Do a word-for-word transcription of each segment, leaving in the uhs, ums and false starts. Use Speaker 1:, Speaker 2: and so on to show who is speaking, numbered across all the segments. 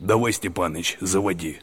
Speaker 1: Давай, Степаныч, заводи.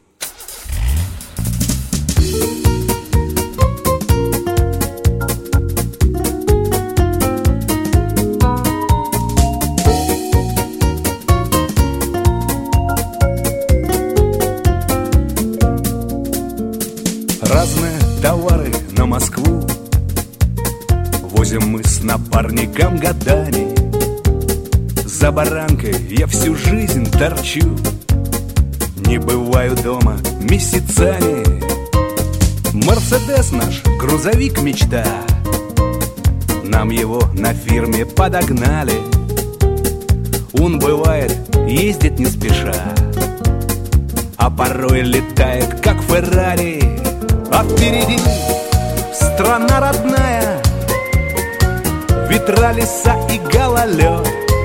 Speaker 2: Разные товары на Москву возим мы с напарником годами. За баранкой я всю жизнь торчу, не бываю дома месяцами. Мерседес наш, грузовик мечта, нам его на фирме подогнали. Он бывает, ездит не спеша, а порой летает как Феррари. А впереди страна родная, ветра, леса и гололед.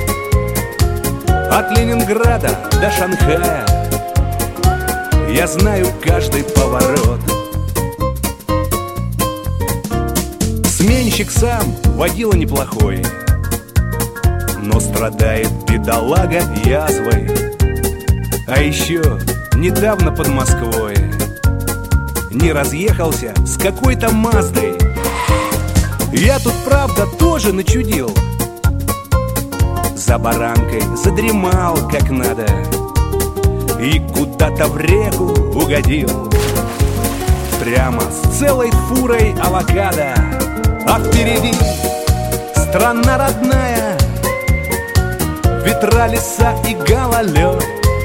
Speaker 2: От Ленинграда до Шанхая я знаю каждый поворот. Сменщик сам водила неплохой, но страдает бедолага язвой. А еще недавно под Москвой не разъехался с какой-то Маздой. Я тут, правда, тоже начудил, за баранкой задремал как надо и куда-то в реку угодил, прямо с целой фурой авокадо. А впереди страна родная, ветра, леса и гололед.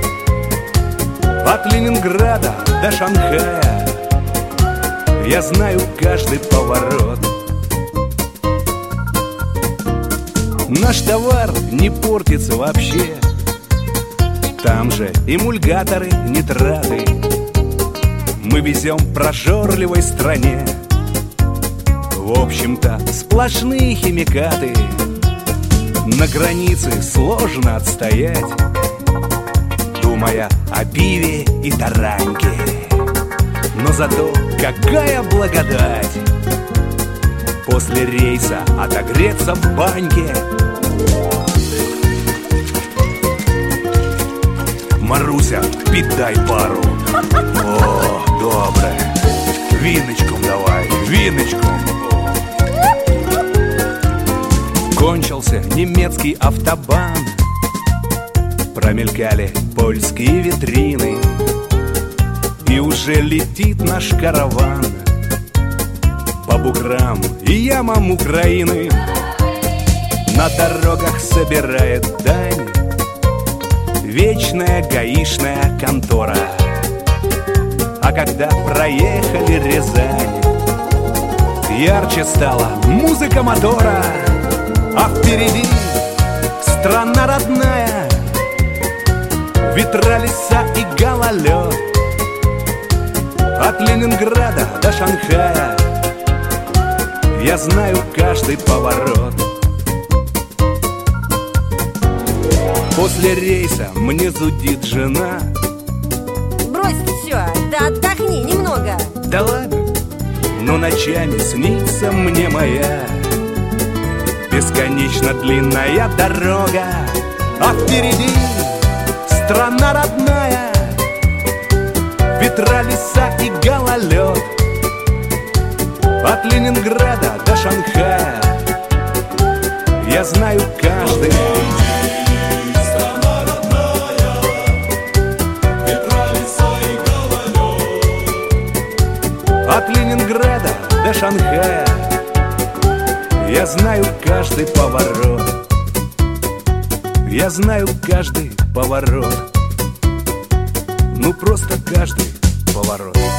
Speaker 2: От Ленинграда до Шанхая я знаю каждый поворот. Наш товар не портится вообще, там же эмульгаторы, нитраты. Мы везем прожорливой стране, в общем-то, сплошные химикаты. На границе сложно отстоять, думая о пиве и тараньке. Но зато какая благодать после рейса отогреться в баньке.
Speaker 1: Маруся, піддай пару. О, добре. Віночком давай, віночком.
Speaker 2: Кончился немецкий автобан, промелькали польские витрины, и уже летит наш караван по буграм и ямам Украины. На дорогах собирает дань вечная гаишная контора. А когда проехали Рязань, ярче стала музыка мотора. А впереди страна родная, ветра, леса и гололед. От Ленинграда до Шанхая я знаю каждый поворот. После рейса мне зудит жена.
Speaker 3: Брось все, да отдохни немного.
Speaker 2: Да ладно, но ночами снится мне моя бесконечно длинная дорога. А впереди страна родная, ветра, леса и гололед. От Ленинграда до Шанхая я знаю каждый.
Speaker 4: Страна родная, ветра, леса и гололед.
Speaker 2: От Ленинграда до Шанхая я знаю каждый поворот. Я знаю каждый поворот. Ну просто каждый поворот.